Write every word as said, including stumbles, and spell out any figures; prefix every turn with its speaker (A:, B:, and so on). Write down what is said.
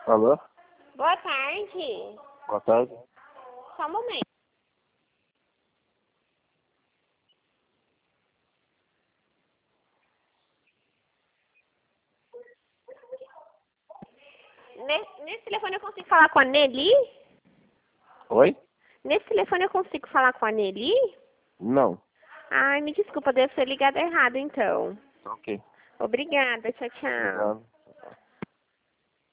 A: Alô?
B: Boa tarde.
A: Boa tarde.
B: Só um momento. Nesse, nesse telefone eu consigo falar com a Nelly?
A: Oi?
B: Nesse telefone eu consigo falar com a Nelly?
A: Não.
B: Ai, me desculpa, deve ser ligado errado então.
A: Ok.
B: Obrigada, tchau, tchau.
A: Obrigado.